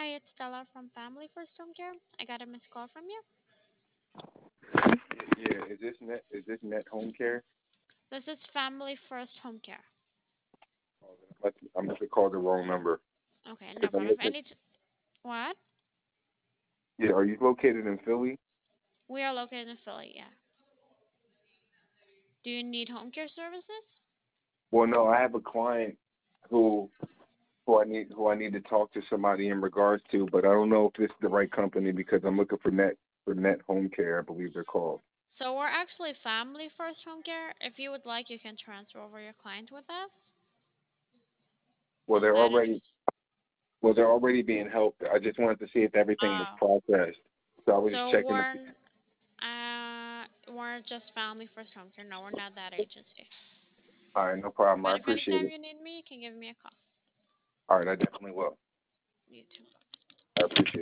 Hi, it's Stella from Family First Home Care. I got a missed call from you. Yeah, is this net home care? This is Family First Home Care. I must have called the wrong number Okay, no because I'm problem. If I looking. need to, what? Yeah, are you located in Philly? We are located in Philly, yeah. Do you need home care services? Well, no, I have a client who who I need to talk to somebody in regards to, but I don't know if this is the right company because I'm looking for net home care, I believe they're called. So we're actually Family First Home Care. If you would like, you can transfer over your client with us. Well, Is they're that already interesting? well they're already being helped. I just wanted to see if everything was Oh, processed. So I was just so checking. we're just Family First Home Care. No, we're not that agency. All right, no problem. But I if appreciate anytime it. you need me, you can give me a call. All right, I definitely will. You too. I appreciate it.